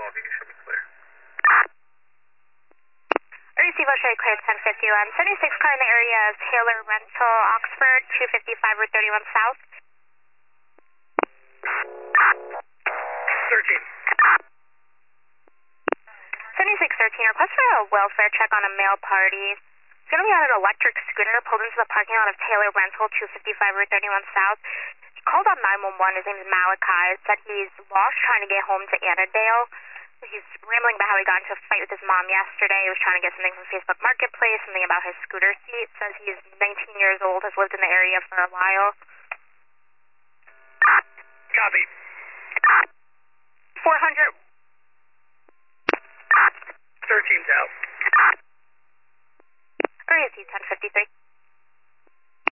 should be clear. Receive O'Shea cleared 1051. 76 car in the area of Taylor Rental, Oxford, 255 Route 31 South. 13. 7613, request for a welfare check on a male party. He's going to be on an electric scooter pulled into the parking lot of Taylor Rental, 255 Route 31 South. He called on 911. His name is Malachi. Said he's lost trying to get home to Annandale. He's rambling about how he got into a fight with his mom yesterday. He was trying to get something from Facebook Marketplace, something about his scooter seat. Says he's 19 years old, has lived in the area for a while. Copy. 400. 13's out. Receive 1053.